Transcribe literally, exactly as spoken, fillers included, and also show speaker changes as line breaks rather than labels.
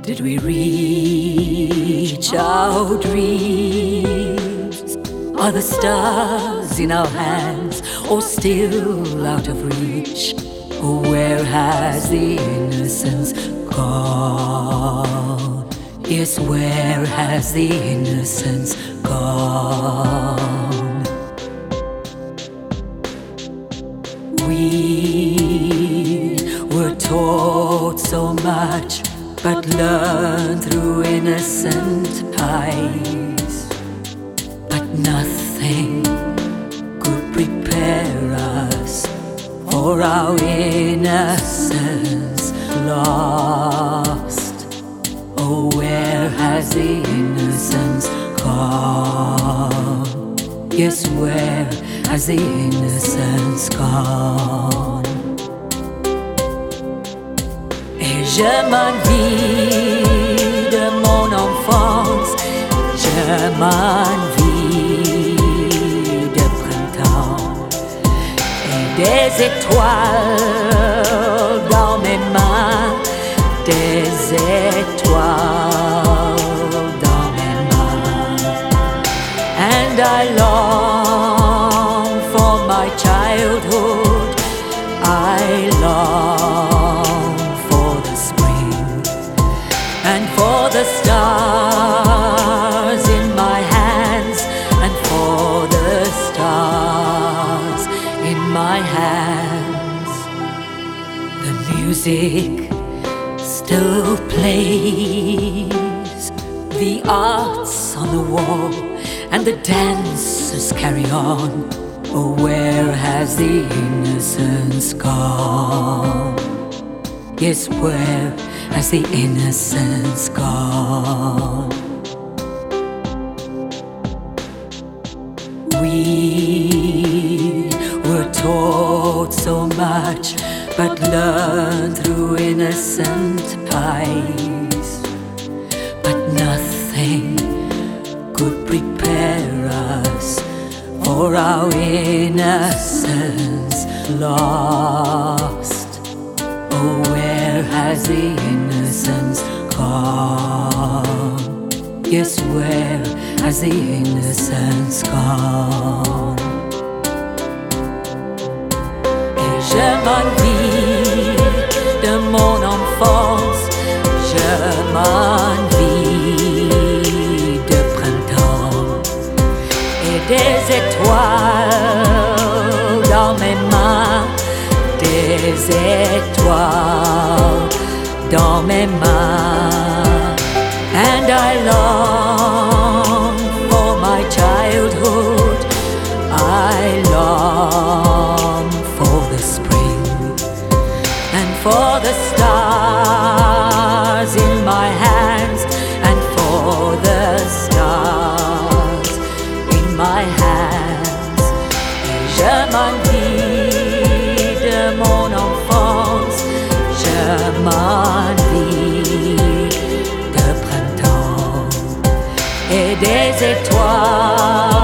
Did we reach our dreams? Are the stars in our hands or still out of reach? Oh, where has the innocence gone? Yes, where has the innocence gone? We were taught so much, but learned through innocent eyes. But nothing could prepare us for our innocence lost. Oh, where has the innocence gone? Yes, where has the innocence gone? Et je m'envie de mon enfance, je m'envie de printemps et des étoiles dans mes mains, des étoiles dans mes mains. And I long for my childhood, I long for the spring, and for the stars in my hands, and for the stars in my hands. The music still plays, the arts on the wall, and the dancers carry on. Oh, where has the innocence gone? Yes, where has the innocence gone? We were taught so much, but learned through innocent eyes. But nothing could prepare us for our innocence lost. Oh, where has the innocence gone? Yes, where has the innocence gone? Et je m'envie de mon enfance, je m'envie de printemps et des étoiles dans mes mains, des étoiles dans mes mains. And I long for my childhood, I long for the spring, and for the stars in my hands, and for the stars in my hands. Et je m'envie de mon enfance, je m'envie de printemps et des étoiles